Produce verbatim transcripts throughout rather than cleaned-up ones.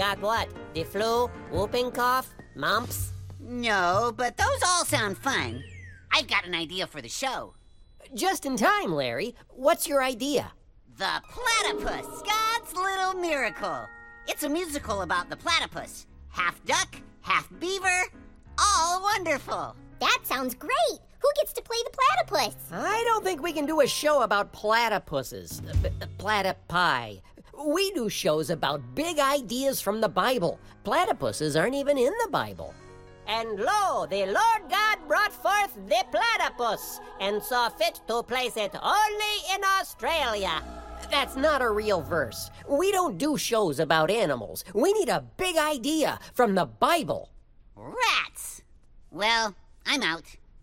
got what? The flu, whooping cough, mumps? No, but those all sound fun. I've got an idea for the show. Just in time, Larry. What's your idea? The Platypus, God's Little Miracle. It's a musical about the platypus. Half duck, half beaver, all wonderful. That sounds great. Who gets to play the platypus? I don't think we can do a show about platypuses. Uh, uh, platypi. We do shows about big ideas from the Bible. Platypuses aren't even in the Bible. And lo, the Lord God brought forth the platypus, and saw fit to place it only in Australia. That's not a real verse. We don't do shows about animals. We need a big idea from the Bible. Rats! Well, I'm out.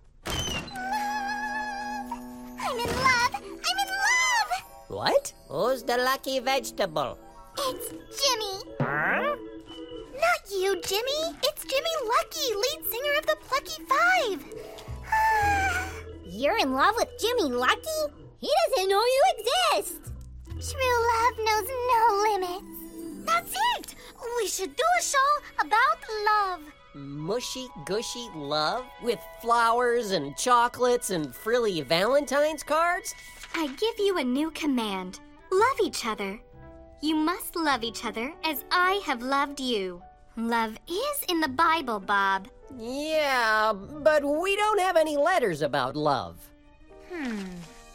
I'm in love! I'm in love! What? Who's the lucky vegetable? It's Jimmy. Huh? Not you, Jimmy. It's Jimmy Lucky, lead singer of the Plucky Five. You're in love with Jimmy Lucky? He doesn't know you exist. True love knows no limits. That's it. We should do a show about love. Mushy, gushy love with flowers and chocolates and frilly Valentine's cards? I give you a new command. Love each other. You must love each other as I have loved you. Love is in the Bible, Bob. Yeah, but we don't have any letters about love. Hmm.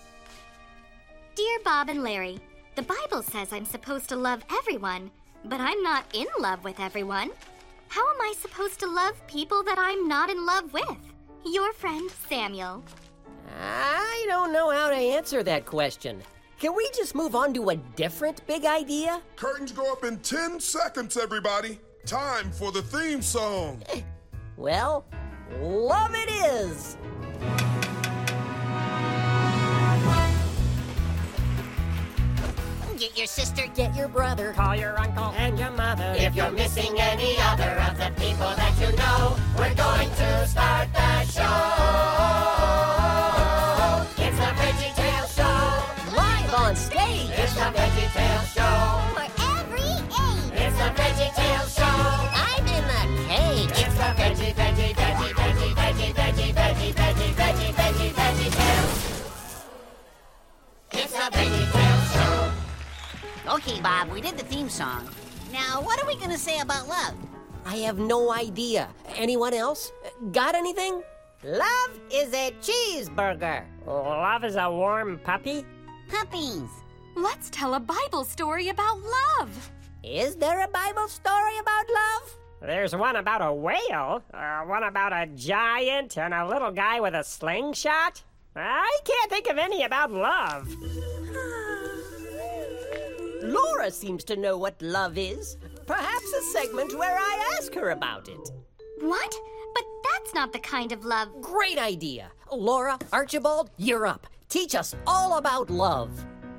Dear Bob and Larry, the Bible says I'm supposed to love everyone, but I'm not in love with everyone. How am I supposed to love people that I'm not in love with? Your friend, Samuel. I don't know how to answer that question. Can we just move on to a different big idea? Curtains go up in ten seconds, everybody. Time for the theme song. Well, love it is. Get your sister, Get your brother, Call your uncle and your mother. if you're missing any other of the people that you know. We're going to start the show. It's the Veggie Tale Show. Live on stage. It's the Veggie Tale Show. For every age. It's the Veggie Tale Show. I'm in the cage. It's the Veggie, Veggie, Veggie, Veggie, Veggie, Veggie, Veggie, Veggie, Veggie, Veggie, Veggie Tales. It's the Veggie Tale Show. Okay, Bob, we did the theme song. Now, what are we going to say about love? I have no idea. Anyone else? Got anything? Love is a cheeseburger. Love is a warm puppy. Puppies. Let's tell a Bible story about love. Is there a Bible story about love? There's one about a whale, uh, one about a giant, and a little guy with a slingshot. I can't think of any about love. Laura seems to know what love is. Perhaps a segment where I ask her about it. What? But that's not the kind of love. Great idea. Laura, Archibald, you're up. Teach us all about love.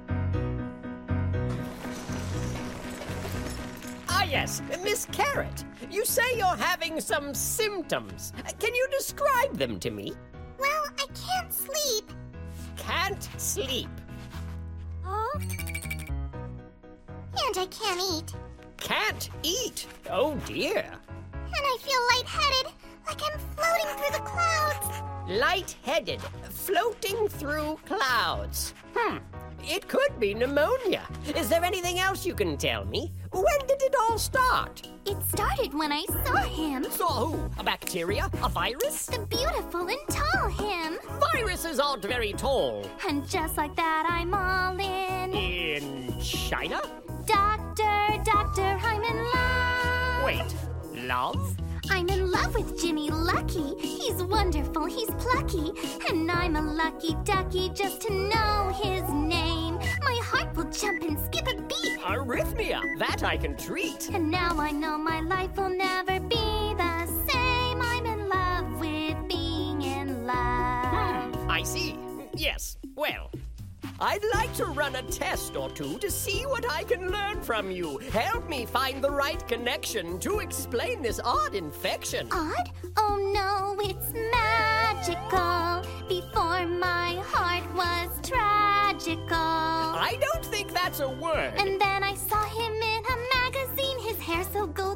Ah, yes, Miss Carrot. You say you're having some symptoms. Can you describe them to me? Well, I can't sleep. Can't sleep. Oh? And I can't eat. Can't eat. Oh, dear. And I feel lightheaded, like I'm floating through the clouds. Light-headed, floating through clouds. Hmm, it could be pneumonia. Is there anything else you can tell me? When did it all start? It started when I saw him. Saw who? A bacteria? A virus? The beautiful and tall him. Viruses aren't very tall. And just like that, I'm all in. In China? Doctor, doctor, I'm in love. Wait, love? I'm in love with Jimmy Lucky. He's wonderful, he's plucky. And I'm a lucky ducky just to know his name. My heart will jump and skip a beat. Arrhythmia, that I can treat. And now I know my life will never be the same. I'm in love with being in love. Hmm, I see. Yes, well, I'd like to run a test or two to see what I can learn from you. Help me find the right connection to explain this odd infection. Odd? Oh no, it's magical. Before my heart was tragical. I don't think that's a word. And then I saw him in a magazine, his hair so gold.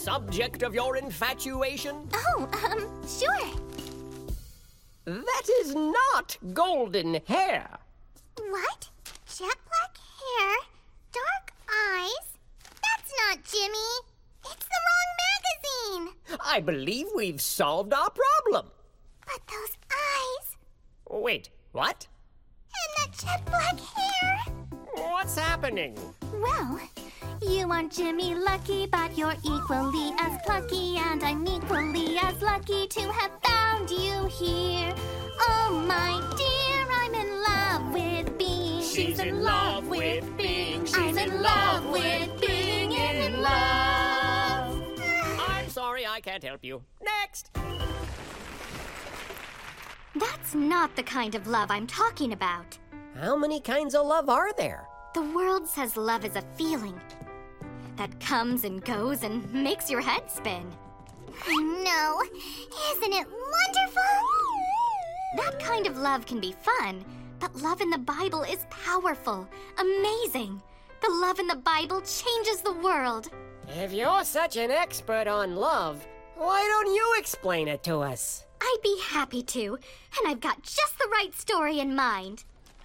subject of your infatuation? Oh, um, sure. That is not golden hair. What? Jet black hair, dark eyes? That's not Jimmy. It's the wrong magazine. I believe we've solved our problem. But those eyes Wait, what? and that jet black hair. What's happening? Well, you aren't Jimmy Lucky, but you're equally as plucky, and I'm equally as lucky to have found you here. Oh, my dear, I'm in love with being. She's in love with being. She's I'm in love with being in love. I'm sorry, I can't help you. Next. That's not the kind of love I'm talking about. How many kinds of love are there? The world says love is a feeling that comes and goes and makes your head spin. I know. Isn't it wonderful? That kind of love can be fun, but love in the Bible is powerful, amazing. The love in the Bible changes the world. If you're such an expert on love, why don't you explain it to us? I'd be happy to, and I've got just the right story in mind.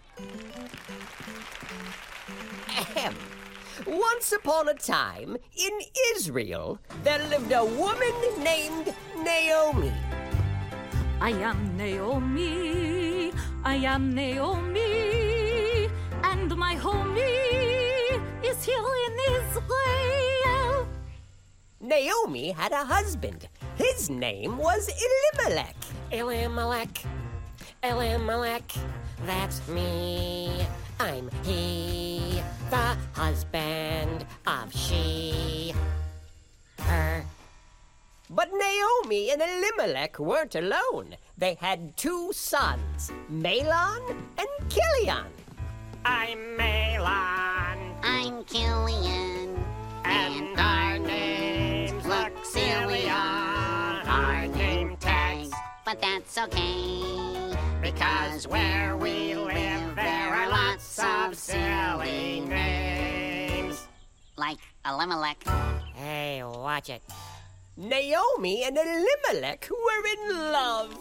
Ahem. Once upon a time, in Israel, there lived a woman named Naomi. I am Naomi, I am Naomi, and my homie is here in Israel. Naomi had a husband. His name was Elimelech. Elimelech, Elimelech, that's me. I'm he, the husband of she, her. But Naomi and Elimelech weren't alone. They had two sons, Mahlon and Chilion. I'm Mahlon, I'm Killian, and our names look silly on our name tags. but that's okay. Because where we live, there are lots of silly names. Like Elimelech. Hey, watch it. Naomi and Elimelech were in love.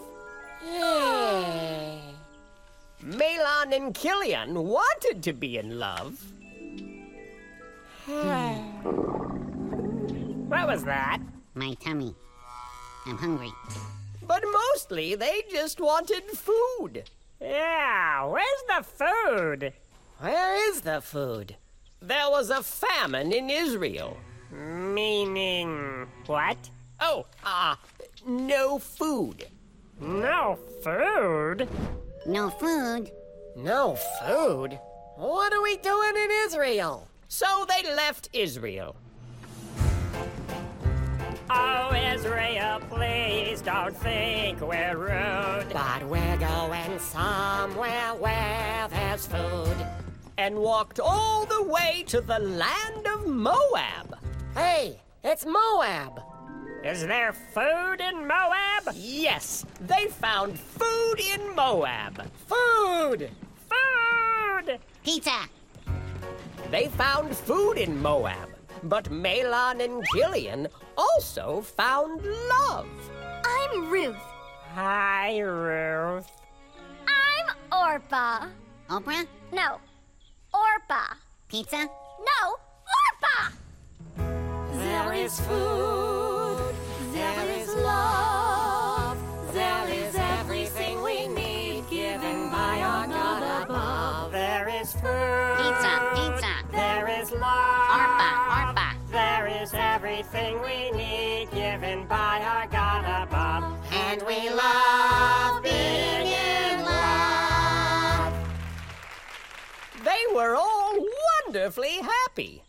Yay. Mahlon and Chilion wanted to be in love. What was that? My tummy. I'm hungry. But mostly they just wanted food. Yeah, where's the food? Where is the food? There was a famine in Israel. Meaning what? Oh, ah, uh, no food. No food? No food? No food? What are we doing in Israel? So they left Israel. Oh, Israel, please don't think we're rude. But we're going somewhere where there's food. And walked all the way to the land of Moab. Hey, it's Moab. Is there food in Moab? Yes, they found food in Moab. Food! Food! Pizza! They found food in Moab. But Mahlon and Chilion also found love. I'm Ruth. Hi, Ruth. I'm Orpah. Oprah? No, Orpah. Pizza? No, Orpah! There is food, there is love, there is everything we need given by our God above. There is food, Pizza, pizza. there is love, Orpah, Orpah. there is everything we need given by our God above. And we love being in love. They were all wonderfully happy.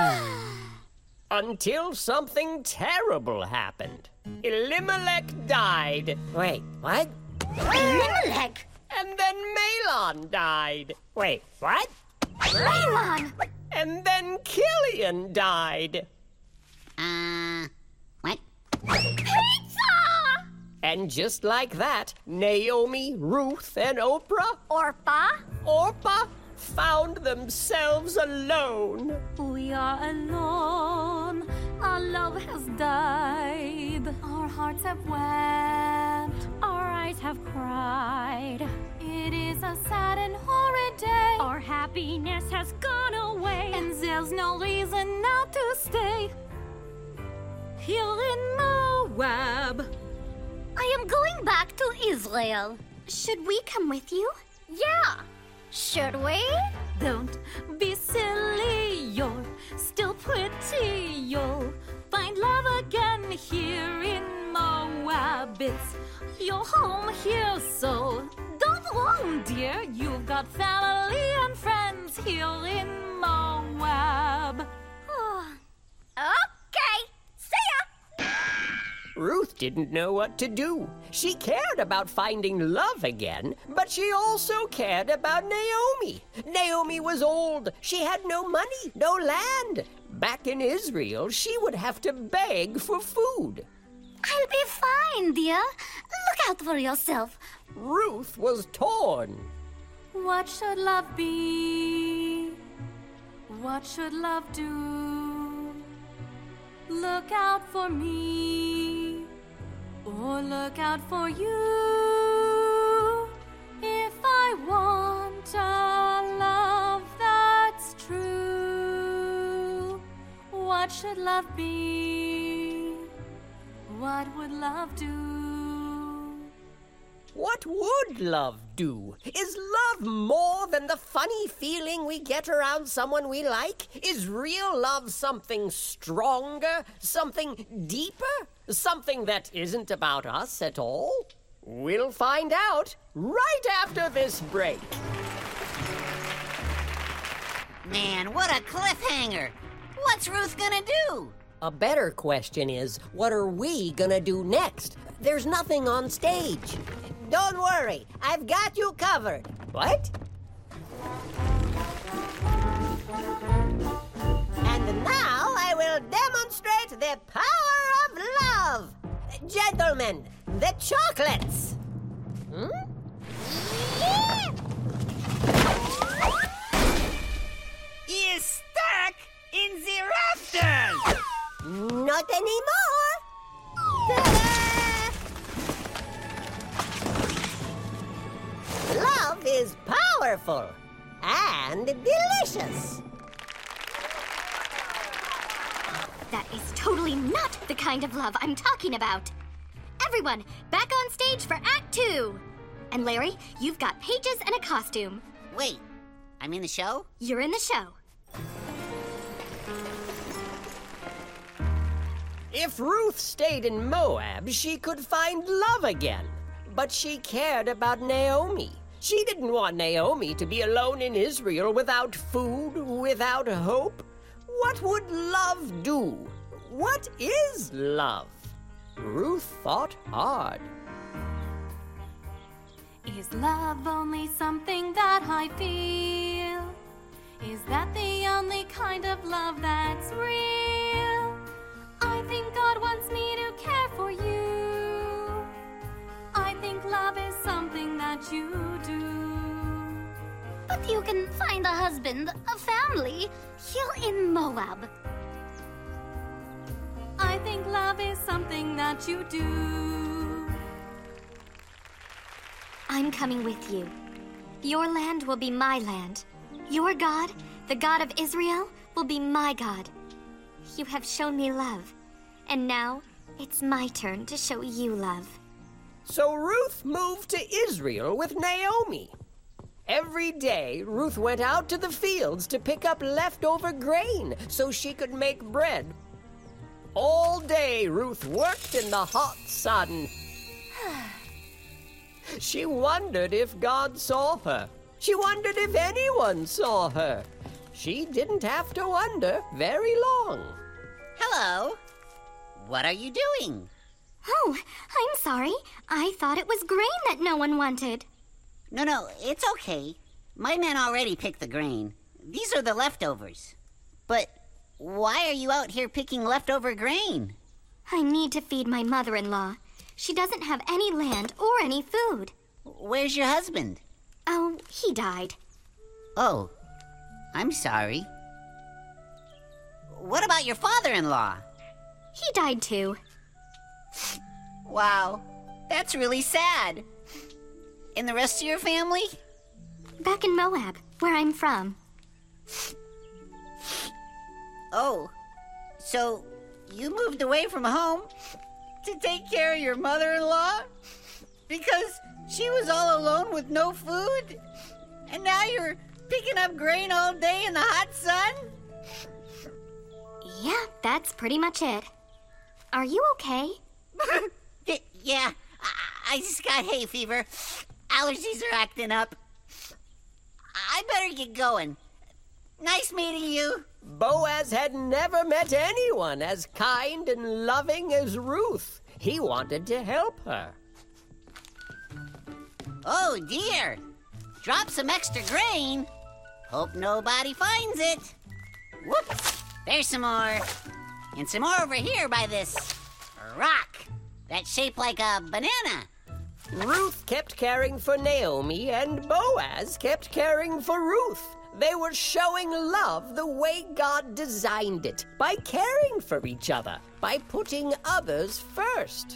Until something terrible happened. Elimelech died. Wait, what? Elimelech! And then Mahlon died. Wait, what? Mahlon! And then Chilion died. Uh, what? Pizza! And just like that, Naomi, Ruth, and Oprah, Orpah? Orpah, found themselves alone. We are alone, Our love has died. Our hearts have wept. Our eyes have cried. It is a sad and horrid day. Our happiness has gone away. And there's no reason now to stay here in Moab. I am going back to Israel. Should we come with you? Yeah. Should we? Don't be silly, you're still pretty. You'll find love again here in Moab. It's your home here, so don't roam, dear. You've got family and friends here in Moab. Okay. See ya. Ruth didn't know what to do. She cared about finding love again, but she also cared about Naomi. Naomi was old. She had no money, no land. Back in Israel, she would have to beg for food. I'll be fine, dear. Look out for yourself. Ruth was torn. What should love be? What should love do? Look out for me, or look out for you. If I want a love that's true, what should love be? What would love do? What would love do? Is love more than the funny feeling we get around someone we like? Is real love something stronger, something deeper, something that isn't about us at all? We'll find out right after this break. Man, what a cliffhanger! What's Ruth gonna do? A better question is, what are we gonna do next? There's nothing on stage. Don't worry, I've got you covered. What? And now I will demonstrate the power of love. Gentlemen, the chocolates. Hmm? Is stuck in the rafters! Not anymore. Ta-da! Love is powerful and delicious. That is totally not the kind of love I'm talking about. Everyone, back on stage for Act Two. And Larry, you've got pages and a costume. Wait, I'm in the show? You're in the show. If Ruth stayed in Moab, she could find love again. But she cared about Naomi. She didn't want Naomi to be alone in Israel without food, without hope. What would love do? What is love? Ruth thought hard. Is love only something that I feel? Is that the only kind of love that's real? I think God wants me to care for you. I think love is something that you do. But you can find a husband, a family, here in Moab. I think love is something that you do. I'm coming with you. Your land will be my land. Your God, the God of Israel, will be my God. You have shown me love, and now it's my turn to show you love. So Ruth moved to Israel with Naomi. Every day, Ruth went out to the fields to pick up leftover grain so she could make bread. All day, Ruth worked in the hot sun. She wondered if God saw her. She wondered if anyone saw her. She didn't have to wonder very long. Hello. What are you doing? Oh, I'm sorry. I thought it was grain that no one wanted. No, no, it's okay. My men already picked the grain. These are the leftovers. But why are you out here picking leftover grain? I need to feed my mother-in-law. She doesn't have any land or any food. Where's your husband? Oh, he died. Oh, I'm sorry. What about your father-in-law? He died too. Wow, that's really sad. And the rest of your family? Back in Moab, where I'm from. Oh, so you moved away from home to take care of your mother-in-law? Because she was all alone with no food? And now you're picking up grain all day in the hot sun? Yeah, that's pretty much it. Are you okay? Yeah, I, I just got hay fever. Allergies are acting up. I better get going. Nice meeting you. Boaz had never met anyone as kind and loving as Ruth. He wanted to help her. Oh, dear. Drop some extra grain. Hope nobody finds it. Whoops. There's some more. And some more over here by this rock that's shaped like a banana. Ruth kept caring for Naomi, and Boaz kept caring for Ruth. They were showing love the way God designed it, by caring for each other, by putting others first.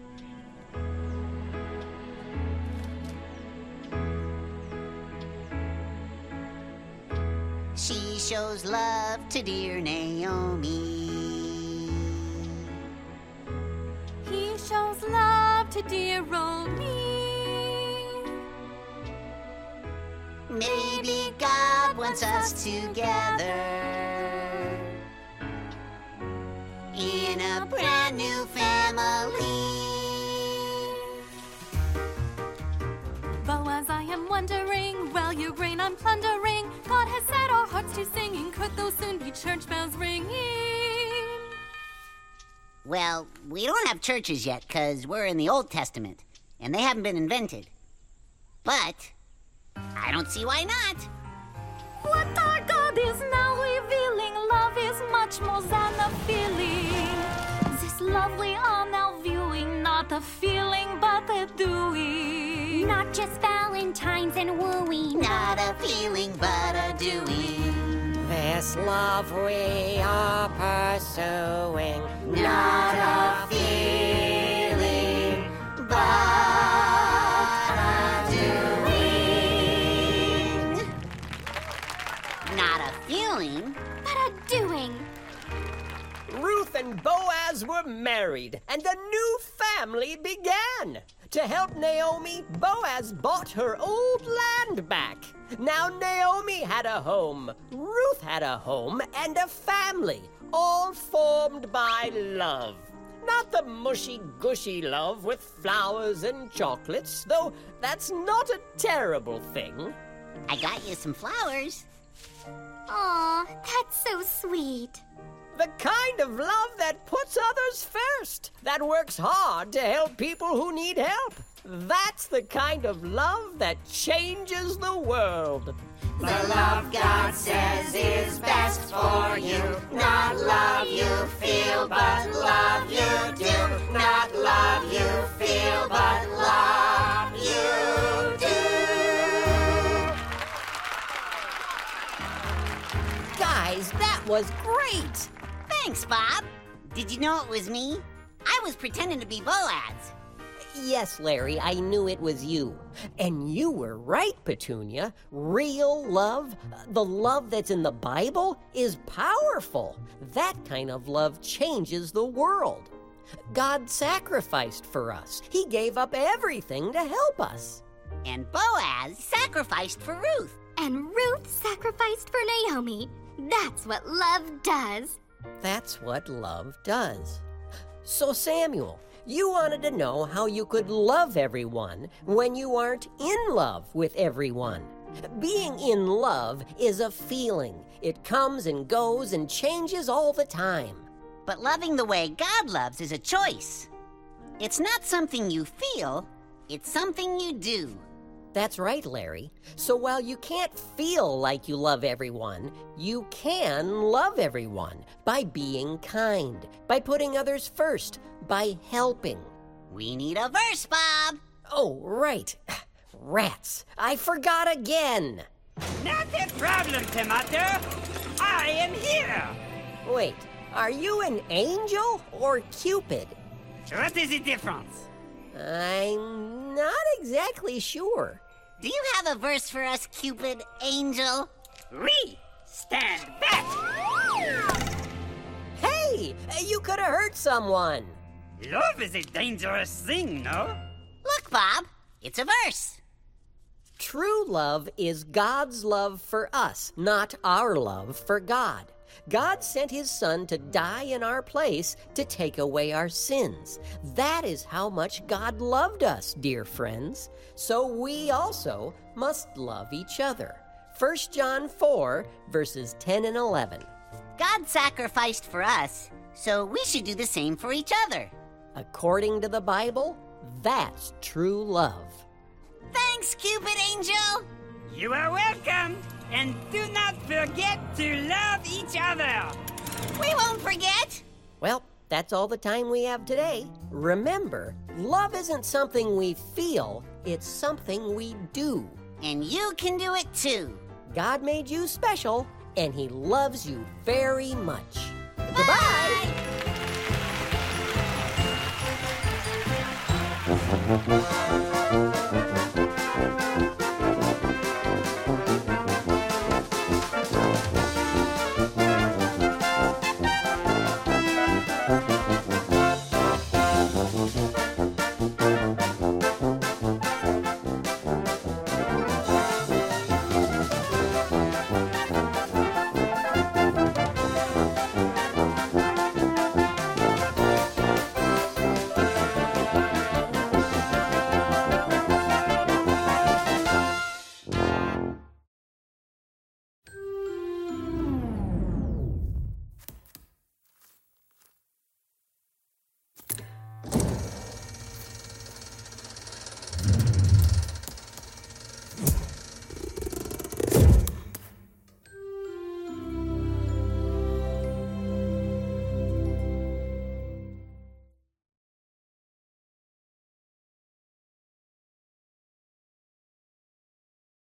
She shows love to dear Naomi. He shows love to dear old me. Maybe God wants us together in a brand new family. Boaz, I am wondering, while your grain I'm plundering, God has set our hearts to singing. Could those soon be church bells ringing? Well, we don't have churches yet because we're in the Old Testament, and they haven't been invented. But I don't see why not. What our God is now revealing, love is much more than a feeling. This love we are now viewing, not a feeling but a doing. Not just Valentine's and wooing. Not a feeling but a doing. This love we are pursuing, Not a feeling but a doing. Not a feeling But a doing. Ruth and Boaz were married, and a new family began. To help Naomi, Boaz bought her old land back. Now Naomi had a home, Ruth had a home, and a family, all formed by love. Not the mushy-gushy love with flowers and chocolates, though that's not a terrible thing. I got you some flowers. Aw, that's so sweet. The kind of love that puts others first, that works hard to help people who need help. That's the kind of love that changes the world. The love God says is best for you. Not love you feel, but love you do. Not love you feel, but love you do. Guys, that was great! Thanks, Bob. Did you know it was me? I was pretending to be Boaz. Yes, Larry, I knew it was you. And you were right, Petunia. Real love, the love that's in the Bible, is powerful. That kind of love changes the world. God sacrificed for us. He gave up everything to help us. And Boaz sacrificed for Ruth. And Ruth sacrificed for Naomi. That's what love does. That's what love does. So, Samuel, you wanted to know how you could love everyone when you aren't in love with everyone. Being in love is a feeling. It comes and goes and changes all the time. But loving the way God loves is a choice. It's not something you feel, it's something you do. That's right, Larry. So while you can't feel like you love everyone, you can love everyone by being kind, by putting others first, by helping. We need a verse, Bob. Oh, right. Rats. I forgot again. Not a problem, Tomato. I am here. Wait, Are you an angel or Cupid? What is the difference? I'm not exactly sure. Do you have a verse for us, Cupid, angel? We stand back. Hey, you could have hurt someone. Love is a dangerous thing, no? Look, Bob, it's a verse. True love is God's love for us, not our love for God. God sent his Son to die in our place to take away our sins. That is how much God loved us, dear friends. So we also must love each other. First John four, verses ten and eleven. God sacrificed for us, so we should do the same for each other. According to the Bible, that's true love. Thanks, Cupid Angel. You are welcome. And do not forget to love each other. We won't forget. Well, that's all the time we have today. Remember, love isn't something we feel, it's something we do. And you can do it too. God made you special, and he loves you very much. Bye. Goodbye.